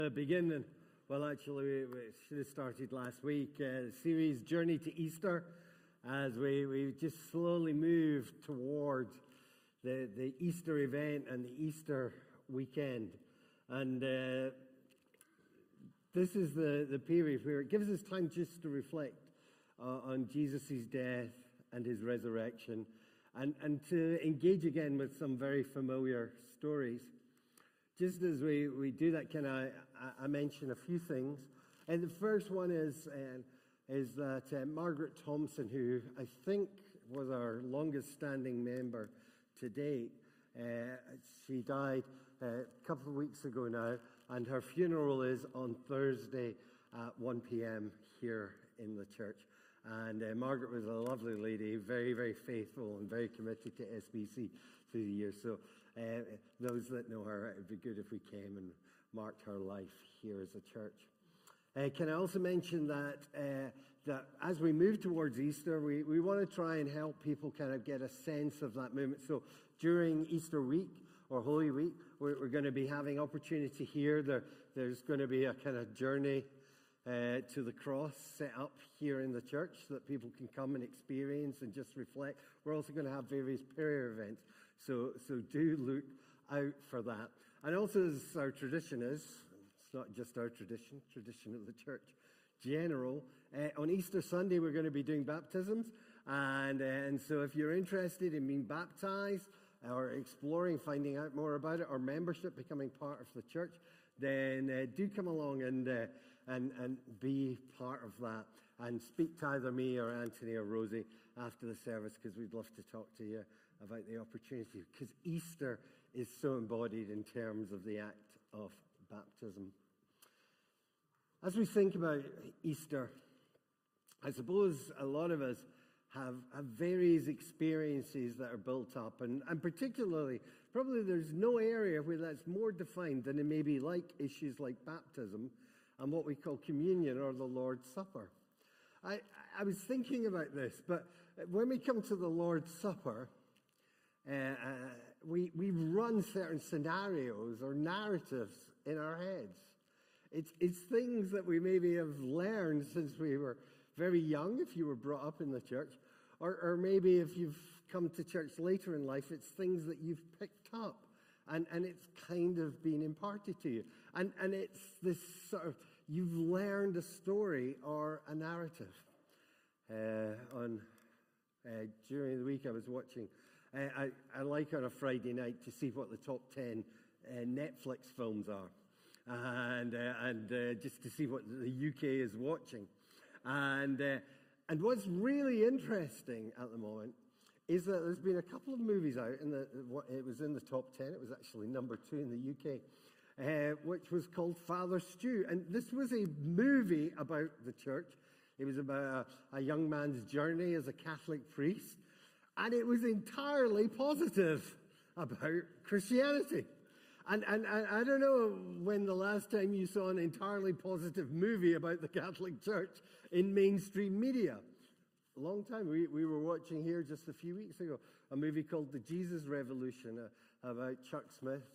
Beginning, well, actually, we should have started last week. The series Journey to Easter, as we just slowly move towards the Easter event and the Easter weekend. And this is the period where it gives us time just to reflect on Jesus' death and his resurrection, and to engage again with some very familiar stories. Just as we do that, can I mention a few things? And the first one is that Margaret Thompson, who I think was our longest-standing member to date, she died a couple of weeks ago now, and her funeral is on Thursday at 1 p.m. here in the church. And Margaret was a lovely lady, very, very faithful and very committed to SBC through the years. So those that know her, it would be good if we came and marked her life here as a church. Can I also mention that as we move towards Easter, we want to try and help people kind of get a sense of that movement. So during Easter week or Holy Week, we're going to be having opportunity here. There's going to be a kind of journey to the cross set up here in the church so that people can come and experience and just reflect. We're also going to have various prayer events, so do look out for that. And also, as our tradition is, it's not just our tradition of the church general, on Easter Sunday we're going to be doing baptisms, and so if you're interested in being baptized or exploring, finding out more about it, or membership, becoming part of the church, then do come along and be part of that, and speak to either me or Anthony or Rosie after the service, because we'd love to talk to you about the opportunity, because Easter is so embodied in terms of the act of baptism. As we think about Easter, I suppose a lot of us have various experiences that are built up, and particularly, probably there's no area where that's more defined than in maybe like issues like baptism and what we call communion or the Lord's Supper. I was thinking about this, but when we come to the Lord's Supper, we run certain scenarios or narratives in our heads. It's things that we maybe have learned since we were very young, if you were brought up in the church, or maybe if you've come to church later in life, it's things that you've picked up, and it's kind of been imparted to you. And it's this sort of, you've learned a story or a narrative. During the week I was watching, I like on a Friday night to see what the top 10 Netflix films are, and just to see what the UK is watching. And what's really interesting at the moment is that there's been a couple of movies out, it was in the top 10, it was actually number 2 in the UK, which was called Father Stu. And this was a movie about the church. It was about a young man's journey as a Catholic priest, and it was entirely positive about Christianity. And I don't know when the last time you saw an entirely positive movie about the Catholic Church in mainstream media. A long time. We were watching here just a few weeks ago a movie called The Jesus Revolution about Chuck Smith,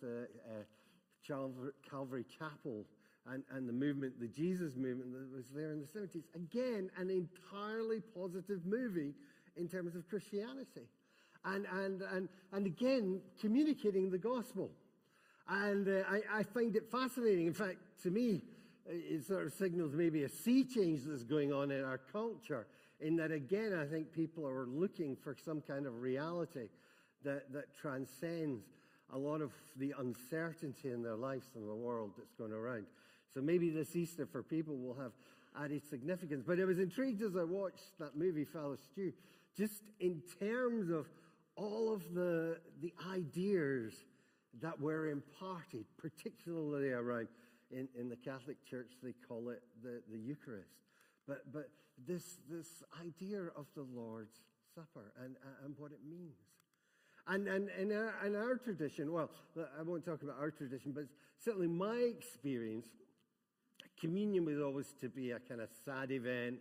Calvary Chapel, and the movement, the Jesus movement that was there in the 70s. Again, an entirely positive movie in terms of Christianity. And again, communicating the gospel. And I find it fascinating. In fact, to me, it sort of signals maybe a sea change that's going on in our culture, in that, again, I think people are looking for some kind of reality that transcends a lot of the uncertainty in their lives and the world that's going around. So maybe this Easter for people will have added significance. But I was intrigued as I watched that movie, Father Stu, just in terms of all of the ideas that were imparted, particularly around, in the Catholic Church, they call it the Eucharist. But this idea of the Lord's Supper and what it means. And in our tradition, well, I won't talk about our tradition, but certainly my experience, communion was always to be a kind of sad event.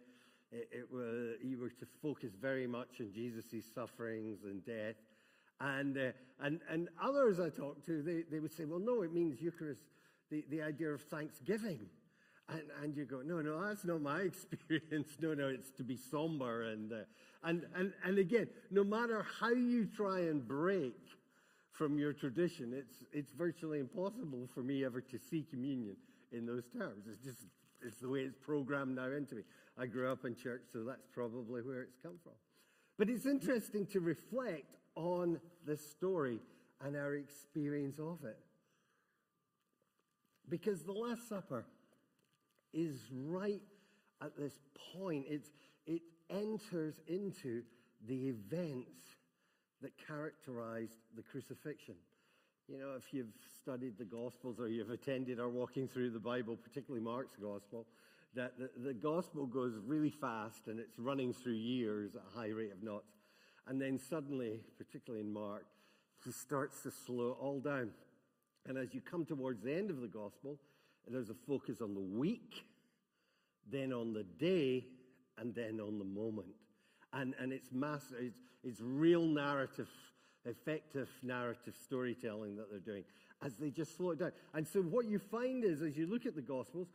You were to focus very much on Jesus' sufferings and death. And others I talked to, they would say, well, no, it means Eucharist the idea of thanksgiving. And you go, no, that's not my experience. No, it's to be somber. And again, no matter how you try and break from your tradition, it's virtually impossible for me ever to see communion in those terms. It's the way it's programmed now into me. I grew up in church, so that's probably where it's come from. But it's interesting to reflect on this story and our experience of it. Because the Last Supper is right at this point. It enters into the events that characterized the crucifixion. You know, if you've studied the Gospels or you've attended our walking through the Bible, particularly Mark's Gospel, that the Gospel goes really fast and it's running through years at a high rate of knots. And then suddenly, particularly in Mark, he starts to slow it all down. And as you come towards the end of the Gospel, there's a focus on the week, then on the day, and then on the moment. And it's massive. It's real narrative, effective narrative storytelling that they're doing as they just slow it down. And so what you find is, as you look at the Gospels,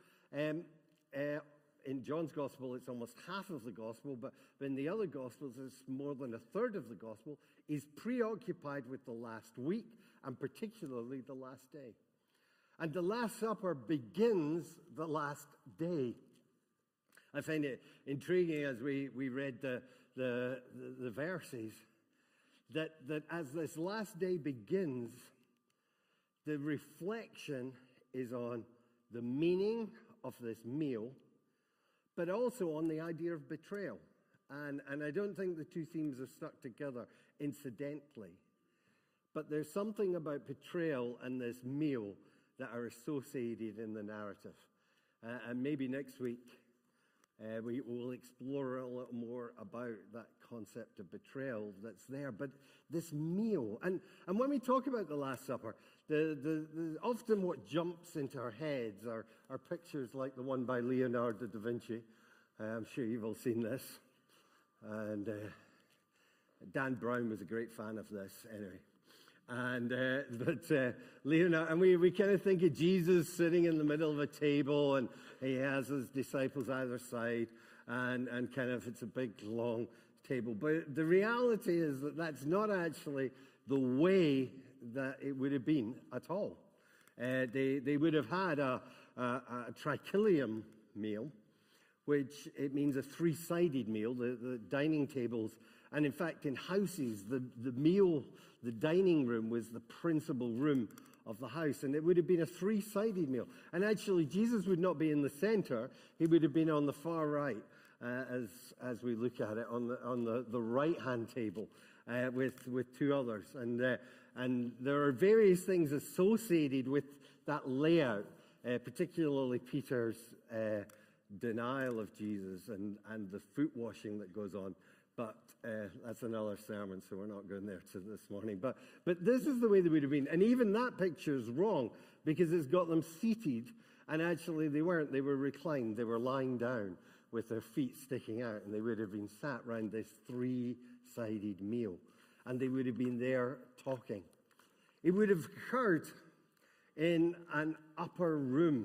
in John's Gospel, it's almost half of the Gospel, but in the other Gospels, it's more than a third of the Gospel is preoccupied with the last week, and particularly the last day. And the Last Supper begins the last day. I find it intriguing as we read the verses that as this last day begins, the reflection is on the meaning of this meal, but also on the idea of betrayal. And I don't think the two themes are stuck together incidentally. But there's something about betrayal and this meal that are associated in the narrative. And maybe next week we will explore a little more about that concept of betrayal that's there. But this meal, and when we talk about the Last Supper, often what jumps into our heads are pictures like the one by Leonardo da Vinci. I'm sure you've all seen this. And Dan Brown was a great fan of this, anyway. But Leonardo, and we kind of think of Jesus sitting in the middle of a table, and he has his disciples either side, and kind of it's a big, long table. But the reality is that that's not actually the way that it would have been at all. They would have had a triclinium meal, which it means a three-sided meal, the dining tables. And in fact, in houses, the dining room was the principal room of the house. And it would have been a three-sided meal. And actually, Jesus would not be in the center. He would have been on the far right, as we look at it, on the right-hand table with two others. And there are various things associated with that layout, particularly Peter's denial of Jesus and the foot washing that goes on. But that's another sermon, so we're not going there this morning. But this is the way they would have been. And even that picture is wrong because it's got them seated, and actually they weren't. They were reclined. They were lying down with their feet sticking out, and they would have been sat around this three-sided meal. And they would have been there talking. It would have occurred in an upper room.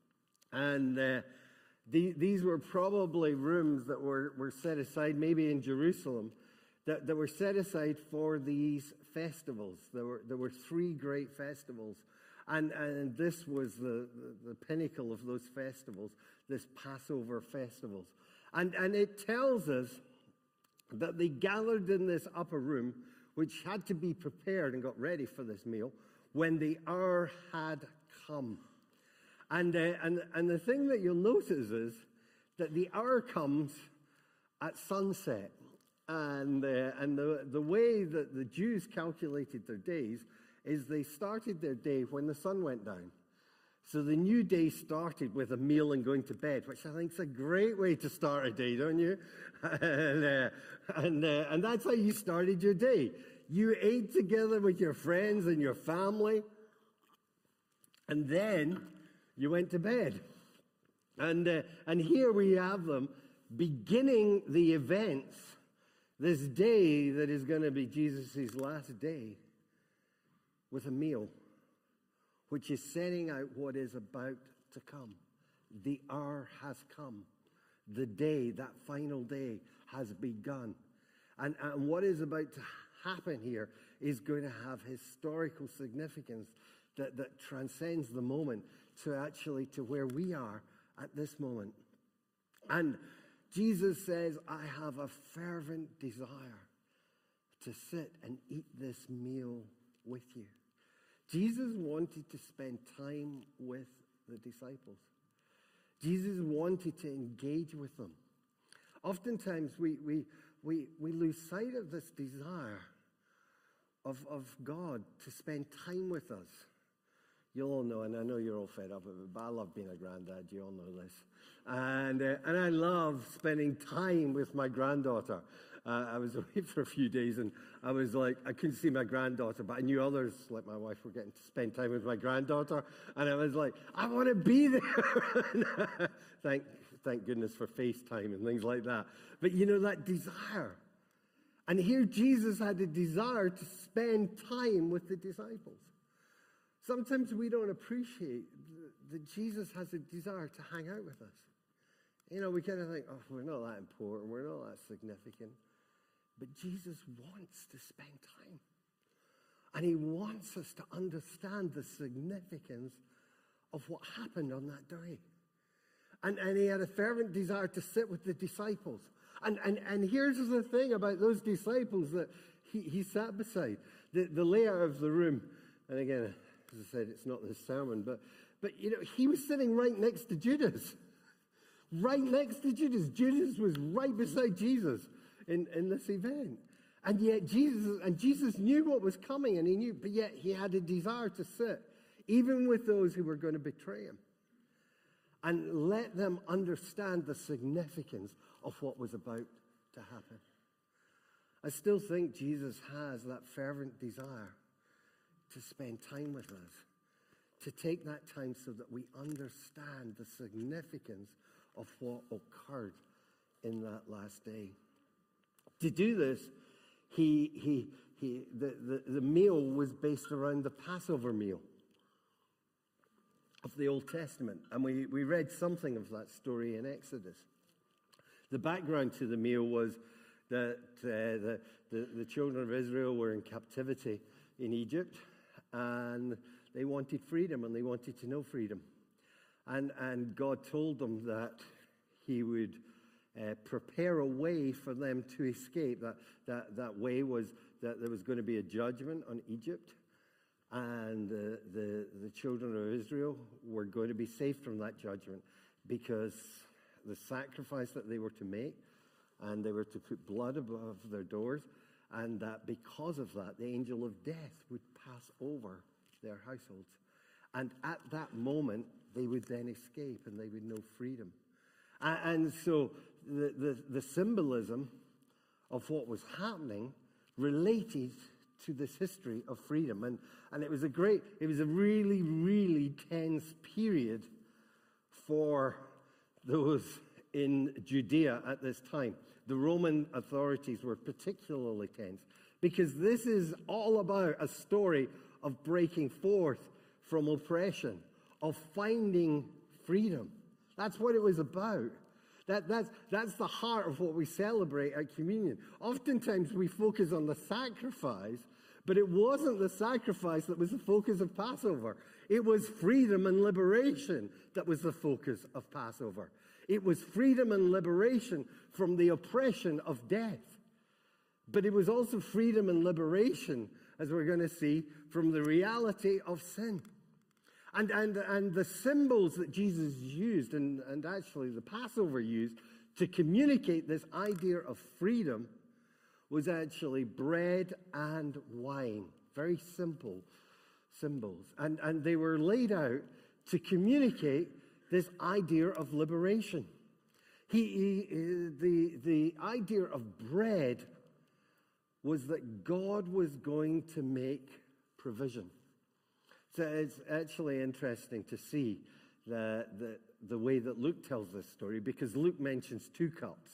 And these were probably rooms that were set aside, maybe in Jerusalem, that were set aside for these festivals. There were three great festivals. And this was the pinnacle of those festivals, this Passover festivals. And it tells us that they gathered in this upper room, which had to be prepared and got ready for this meal, when the hour had come. And the thing that you'll notice is that the hour comes at sunset. And the way that the Jews calculated their days is they started their day when the sun went down. So the new day started with a meal and going to bed, which I think is a great way to start a day, don't you? And that's how you started your day. You ate together with your friends and your family, and then you went to bed. And here we have them beginning the events, this day that is going to be Jesus' last day, with a meal, which is setting out what is about to come. The hour has come. The day, that final day, has begun. And what is about to happen here is going to have historical significance that transcends the moment to where we are at this moment. And Jesus says, I have a fervent desire to sit and eat this meal with you. Jesus wanted to spend time with the disciples. Jesus wanted to engage with them. Oftentimes we lose sight of this desire of God to spend time with us. You all know, and I know you're all fed up of it, but I love being a granddad. You all know this. And I love spending time with my granddaughter. I was away for a few days, and I was like, I couldn't see my granddaughter, but I knew others, like my wife, were getting to spend time with my granddaughter. And I was like, I want to be there. Thank goodness for FaceTime and things like that. But you know, that desire. And here Jesus had a desire to spend time with the disciples. Sometimes we don't appreciate that Jesus has a desire to hang out with us. You know, we kind of think, oh, we're not that important, we're not that significant. But Jesus wants to spend time. And he wants us to understand the significance of what happened on that day. And he had a fervent desire to sit with the disciples. And here's the thing about those disciples that he sat beside. The layout of the room, and again, as I said, it's not this sermon, but you know, he was sitting right next to Judas. Right next to Judas. Judas was right beside Jesus in this event. And yet Jesus knew what was coming, and he knew, but yet he had a desire to sit, even with those who were going to betray him, and let them understand the significance of what was about to happen. I still think Jesus has that fervent desire to spend time with us, to take that time so that we understand the significance of what occurred in that last day. To do this, the meal was based around the Passover meal of the Old Testament, and we read something of that story in Exodus. The background to the meal was that the children of Israel were in captivity in Egypt, and they wanted freedom, and they wanted to know freedom. And God told them that he would prepare a way for them to escape. That way was that there was going to be a judgment on Egypt, and the children of Israel were going to be saved from that judgment because the sacrifice that they were to make, and they were to put blood above their doors, and that because of that, the angel of death would pass over their households. And at that moment, they would then escape and they would know freedom. And so the symbolism of what was happening related to this history of freedom. And it was a really, really tense period for those in Judea at this time. The Roman authorities were particularly tense because this is all about a story of breaking forth from oppression, of finding freedom. That's what it was about. That's the heart of what we celebrate at communion. Oftentimes we focus on the sacrifice, but it wasn't the sacrifice that was the focus of Passover. It was freedom and liberation that was the focus of Passover. It was freedom and liberation from the oppression of death. But it was also freedom and liberation, as we're going to see, from the reality of sin. And the symbols that Jesus used, and actually the Passover used, to communicate this idea of freedom was actually bread and wine. Very simple symbols. And they were laid out to communicate this idea of liberation. The idea of bread was that God was going to make provision. So it's actually interesting to see the way that Luke tells this story, because Luke mentions 2 cups.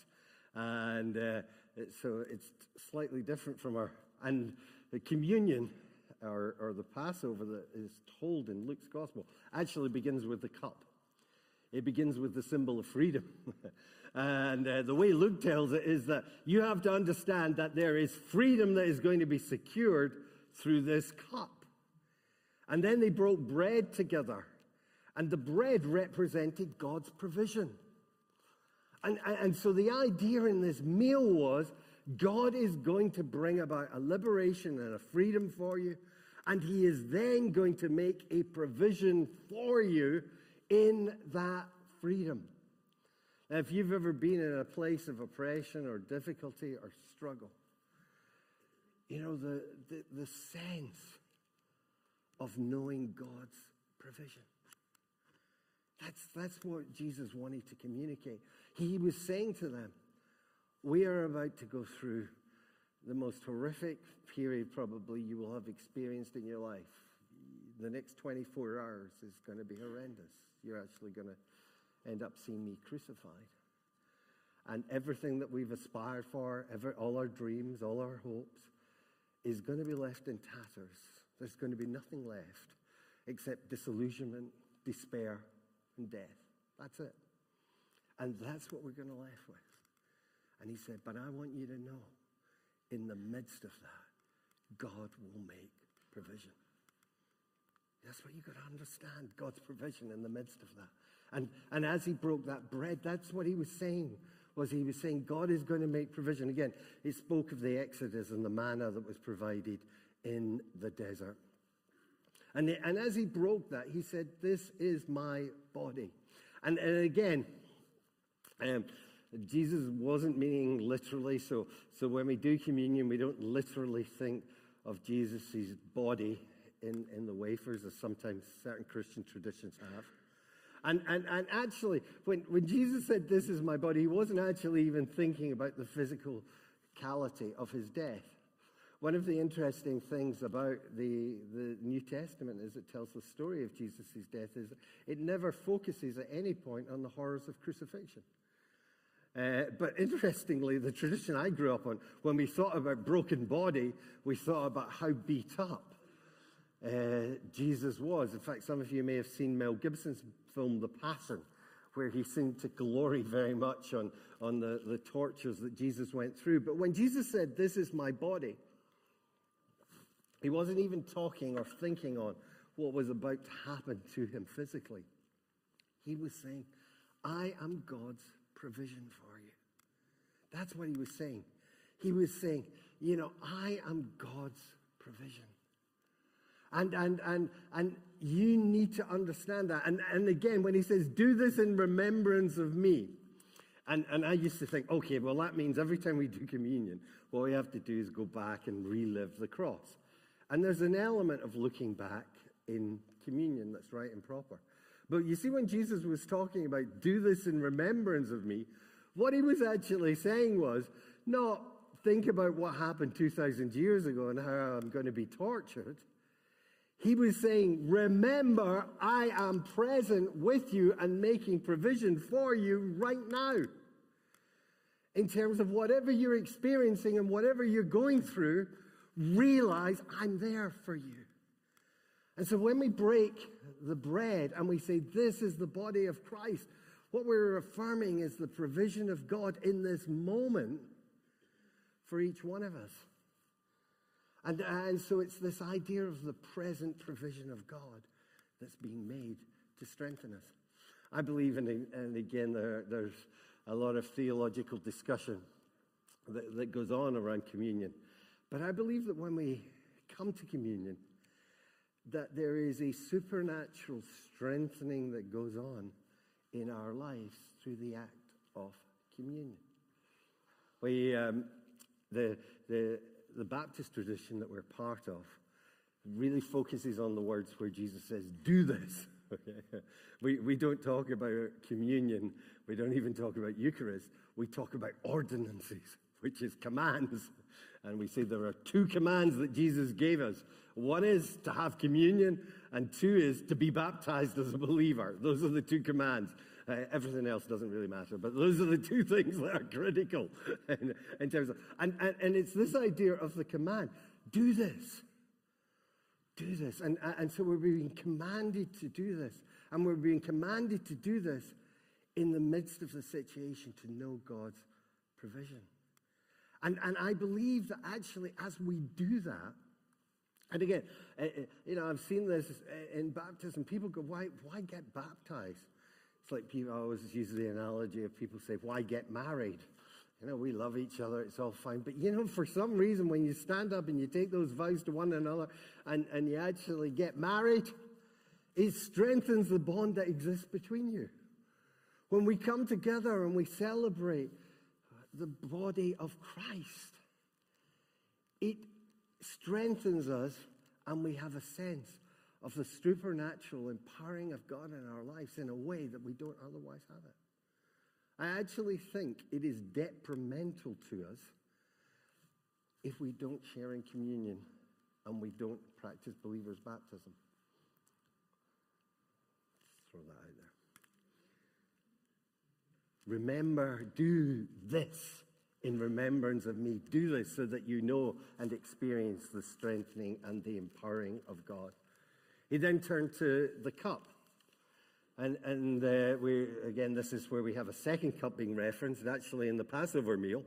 And so it's slightly different from and the communion or the Passover that is told in Luke's gospel actually begins with the cup. It begins with the symbol of freedom. And the way Luke tells it is that you have to understand that there is freedom that is going to be secured through this cup. And then they broke bread together. And the bread represented God's provision. And so the idea in this meal was, God is going to bring about a liberation and a freedom for you. And he is then going to make a provision for you in that freedom. Now, if you've ever been in a place of oppression or difficulty or struggle, you know, the sense of knowing God's provision. That's what Jesus wanted to communicate. He was saying to them, we are about to go through the most horrific period probably you will have experienced in your life. The next 24 hours is going to be horrendous. You're actually going to end up seeing me crucified. And everything that we've aspired for, all our dreams, all our hopes, is going to be left in tatters. There's going to be nothing left except disillusionment, despair, and death. That's it. And that's what we're going to left with. And he said, but I want you to know, in the midst of that, God will make provision. That's what you've got to understand, God's provision in the midst of that. And as he broke that bread, that's what he was saying. He was saying God is going to make provision. Again, he spoke of the Exodus and the manna that was provided in the desert. And as he broke that, he said, this is my body. And again, Jesus wasn't meaning literally. So when we do communion, we don't literally think of Jesus' body in the wafers, as sometimes certain Christian traditions have. And actually, when Jesus said, this is my body, he wasn't actually even thinking about the physicality of his death. One of the interesting things about the New Testament is it tells the story of Jesus' death is it never focuses at any point on the horrors of crucifixion. But interestingly, the tradition I grew up on, when we thought about broken body, we thought about how beat up Jesus was. In fact, some of you may have seen Mel Gibson's film, The Passion, where he seemed to glory very much on the tortures that Jesus went through. But when Jesus said, this is my body, he wasn't even talking or thinking on what was about to happen to him physically. He was saying, I am God's provision for you. That's what he was saying. He was saying, you know, I am God's provision. And you need to understand that. And again, when he says, do this in remembrance of me. And I used to think, okay, well, that means every time we do communion, what we have to do is go back and relive the cross. And there's an element of looking back in communion that's right and proper. But you see, when Jesus was talking about, do this in remembrance of me, what he was actually saying was, not think about what happened 2,000 years ago and how I'm going to be tortured. He was saying, remember, I am present with you and making provision for you right now. In terms of whatever you're experiencing and whatever you're going through, realize I'm there for you. And so when we break the bread and we say, this is the body of Christ, what we're affirming is the provision of God in this moment for each one of us. And so it's this idea of the present provision of God that's being made to strengthen us. I believe, and again, there's a lot of theological discussion that goes on around communion. But I believe that when we come to communion, that there is a supernatural strengthening that goes on in our lives through the act of communion. The Baptist tradition that we're part of really focuses on the words where Jesus says, do this. We don't talk about communion. We don't even talk about Eucharist. We talk about ordinances, which is commands. And we say there are two commands that Jesus gave us. One is to have communion, and two is to be baptized as a believer. Those are the two commands. Everything else doesn't really matter, but those are the two things that are critical in terms of, and it's this idea of the command. Do this. do this. And so we're being commanded to do this. And we're being commanded to do this in the midst of the situation, to know God's provision. And I believe that actually as we do that, and again, I've seen this in baptism. People go, why get baptized? It's like people always use the analogy of people say, why get married? We love each other, it's all fine. But for some reason, when you stand up and you take those vows to one another and you actually get married, it strengthens the bond that exists between you. When we come together and we celebrate the body of Christ, it strengthens us, and we have a sense of the supernatural empowering of God in our lives in a way that we don't otherwise have it. I actually think it is detrimental to us if we don't share in communion and we don't practice believers' baptism. Just throw that out there. Remember, do this in remembrance of me. Do this so that you know and experience the strengthening and the empowering of God. He then turned to the cup. And this is where we have a second cup being referenced. Actually, in the Passover meal,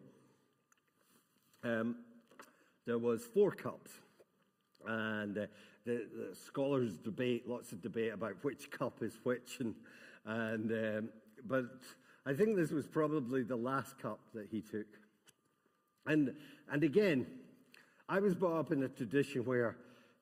there was 4 cups. And the scholars lots of debate about which cup is which. But I think this was probably the last cup that he took. And again, I was brought up in a tradition where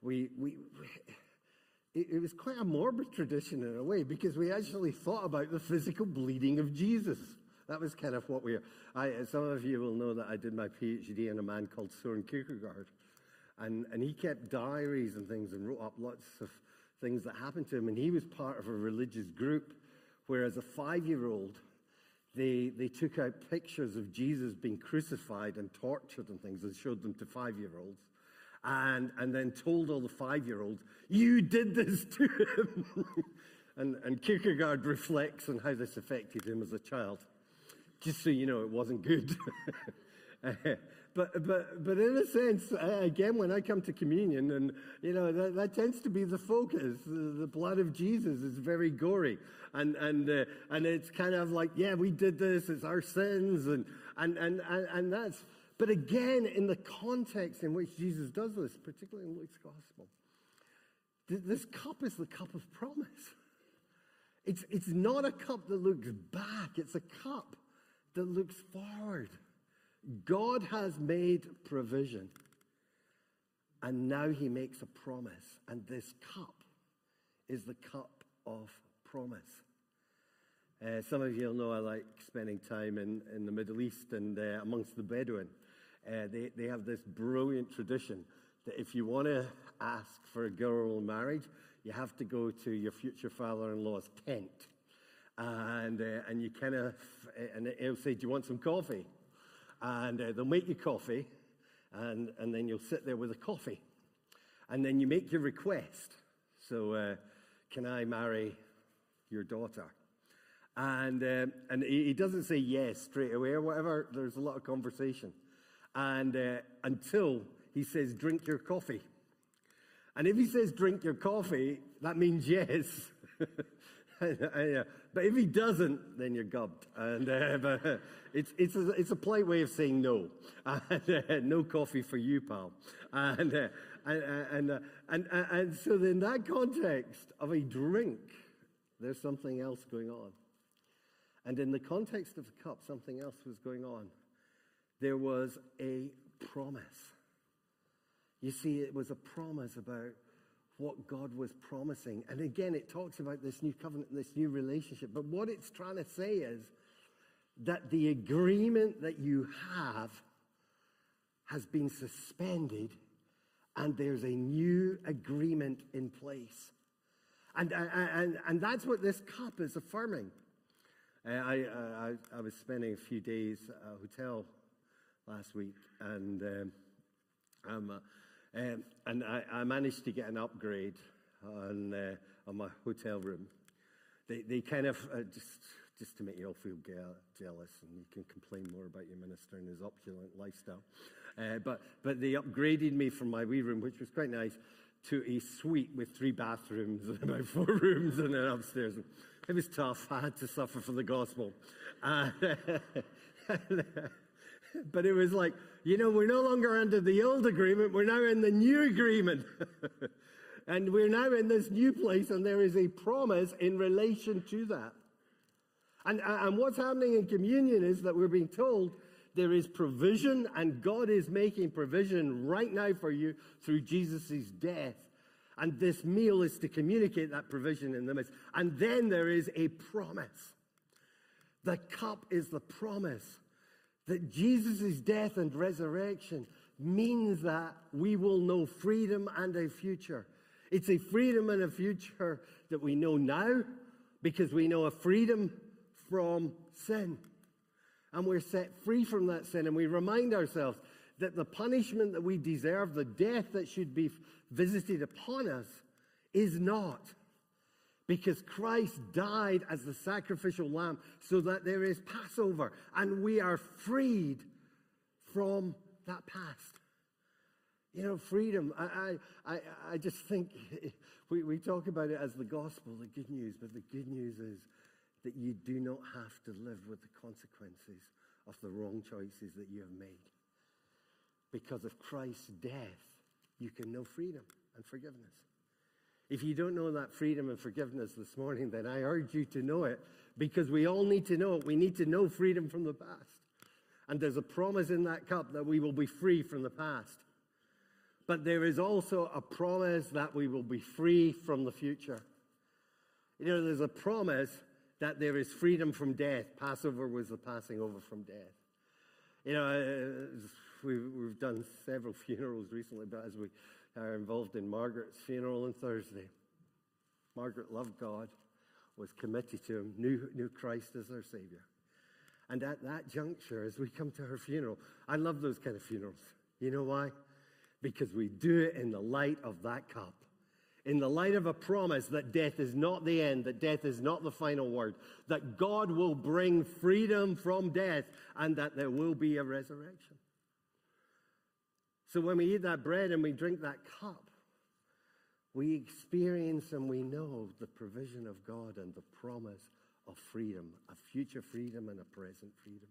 it was quite a morbid tradition in a way, because we actually thought about the physical bleeding of Jesus. That was kind of what some of you will know that I did my PhD on a man called Søren Kierkegaard. And he kept diaries and things and wrote up lots of things that happened to him. And he was part of a religious group where, as a 5-year-old, they took out pictures of Jesus being crucified and tortured and things and showed them to 5-year-olds. And then told all the 5-year-olds, you did this to him. and Kierkegaard reflects on how this affected him as a child. Just so you know, it wasn't good. But in a sense, again, when I come to communion, and that tends to be the focus. The blood of Jesus is very gory, and it's kind of like, yeah, we did this. It's our sins, and that's. But again, in the context in which Jesus does this, particularly in Luke's gospel, this cup is the cup of promise. It's not a cup that looks back. It's a cup that looks forward. God has made provision, and now he makes a promise, and this cup is the cup of promise. Some of you will know I like spending time in the Middle East and amongst the Bedouin. They have this brilliant tradition that if you want to ask for a girl in marriage, you have to go to your future father-in-law's tent. And you kind of, and he'll say, do you want some coffee? And they'll make you coffee, and then you'll sit there with a coffee. And then you make your request. So, can I marry your daughter? And he doesn't say yes straight away or whatever. There's a lot of conversation. And until he says, drink your coffee. And if he says, drink your coffee, that means yes. But if he doesn't, then you're gubbed. And but it's a polite way of saying no. No coffee for you, pal. And so in that context of a drink, there's something else going on. And in the context of the cup, something else was going on. There was a promise. You see, it was a promise about what God was promising. And again, it talks about this new covenant, this new relationship. But what it's trying to say is that the agreement that you have has been suspended, and there's a new agreement in place. And that's what this cup is affirming. I was spending a few days at a hotel last week, and I managed to get an upgrade on my hotel room. They kind of just to make you all feel jealous, and you can complain more about your minister and his opulent lifestyle. But they upgraded me from my wee room, which was quite nice, to a suite with 3 bathrooms and about 4 rooms and then upstairs. It was tough. I had to suffer for the gospel. But it was like, we're no longer under the old agreement. We're now in the new agreement. And we're now in this new place, and there is a promise in relation to that. And what's happening in communion is that we're being told there is provision, and God is making provision right now for you through Jesus' death. And this meal is to communicate that provision in the midst. And then there is a promise. The cup is the promise that Jesus' death and resurrection means that we will know freedom and a future. It's a freedom and a future that we know now because we know a freedom from sin. And we're set free from that sin. And we remind ourselves that the punishment that we deserve, the death that should be visited upon us, is not. Because Christ died as the sacrificial lamb so that there is Passover. And we are freed from that past. Freedom. I just think we talk about it as the gospel, the good news. But the good news is that you do not have to live with the consequences of the wrong choices that you have made. Because of Christ's death, you can know freedom and forgiveness. If you don't know that freedom and forgiveness this morning, then I urge you to know it, because we all need to know it. We need to know freedom from the past. And there's a promise in that cup that we will be free from the past. But there is also a promise that we will be free from the future. There's a promise that there is freedom from death. Passover was the passing over from death. We've done several funerals recently, but as we are involved in Margaret's funeral on Thursday, Margaret loved God, was committed to him, knew Christ as her Savior. And at that juncture, as we come to her funeral, I love those kind of funerals. You know why? Because we do it in the light of that cup. In the light of a promise that death is not the end, that death is not the final word, that God will bring freedom from death, and that there will be a resurrection. So when we eat that bread and we drink that cup, we experience and we know the provision of God and the promise of freedom, a future freedom and a present freedom.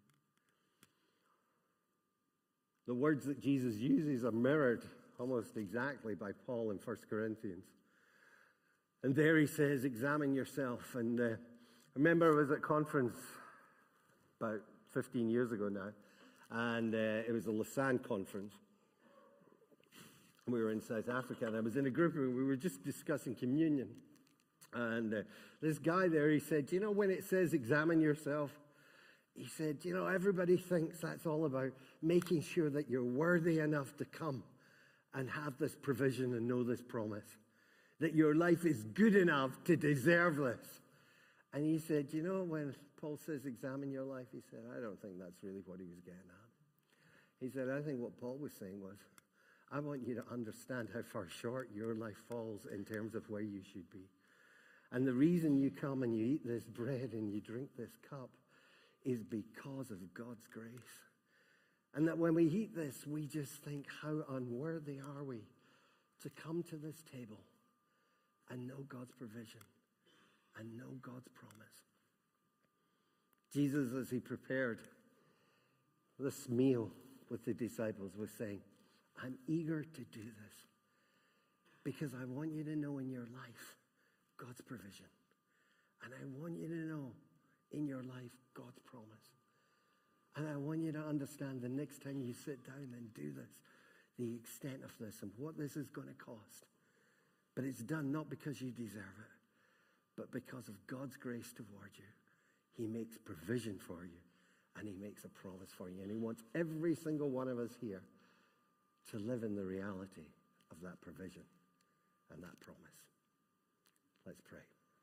The words that Jesus uses are mirrored almost exactly by Paul in 1 Corinthians. And there he says, examine yourself. And I remember I was at a conference about 15 years ago now, and it was a Lausanne conference. We were in South Africa, and I was in a group, and we were just discussing communion. And this guy there, he said, when it says examine yourself, he said, everybody thinks that's all about making sure that you're worthy enough to come and have this provision and know this promise, that your life is good enough to deserve this. And he said, when Paul says examine your life, he said, I don't think that's really what he was getting at. He said, I think what Paul was saying was, I want you to understand how far short your life falls in terms of where you should be. And the reason you come and you eat this bread and you drink this cup is because of God's grace. And that when we eat this, we just think, how unworthy are we to come to this table and know God's provision and know God's promise. Jesus, as he prepared this meal with the disciples, was saying, I'm eager to do this because I want you to know in your life God's provision. And I want you to know in your life God's promise. And I want you to understand the next time you sit down and do this, the extent of this and what this is going to cost. But it's done not because you deserve it, but because of God's grace toward you. He makes provision for you, and he makes a promise for you. And he wants every single one of us here to live in the reality of that provision and that promise. Let's pray.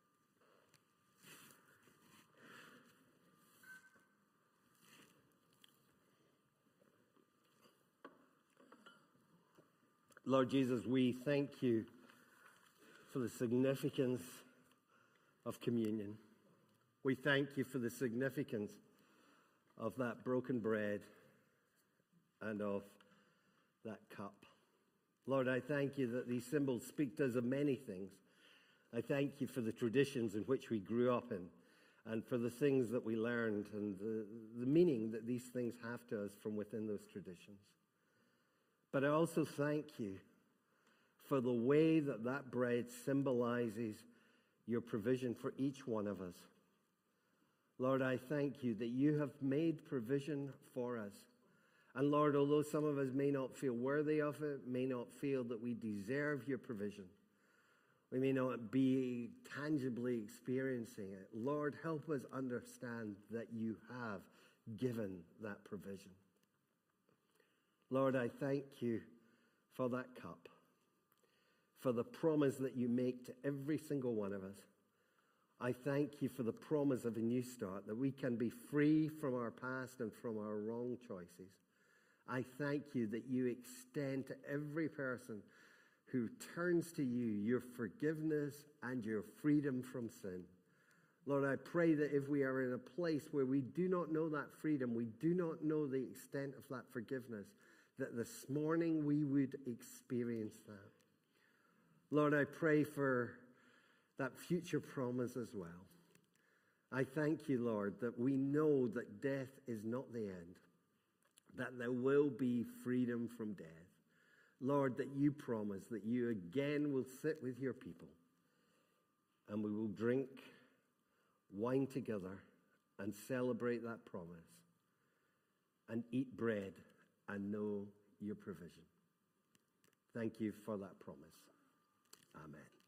Lord Jesus, we thank you for the significance of communion. We thank you for the significance of that broken bread and of that cup. Lord, I thank you that these symbols speak to us of many things. I thank you for the traditions in which we grew up in, and for the things that we learned, and the meaning that these things have to us from within those traditions. But I also thank you for the way that that bread symbolizes your provision for each one of us. Lord, I thank you that you have made provision for us. And Lord, although some of us may not feel worthy of it, may not feel that we deserve your provision, we may not be tangibly experiencing it, Lord, help us understand that you have given that provision. Lord, I thank you for that cup, for the promise that you make to every single one of us. I thank you for the promise of a new start, that we can be free from our past and from our wrong choices. I thank you that you extend to every person who turns to you your forgiveness and your freedom from sin. Lord, I pray that if we are in a place where we do not know that freedom, we do not know the extent of that forgiveness, that this morning we would experience that. Lord, I pray for that future promise as well. I thank you, Lord, that we know that death is not the end, that there will be freedom from death. Lord, that you promise that you again will sit with your people and we will drink wine together and celebrate that promise and eat bread and know your provision. Thank you for that promise. Amen.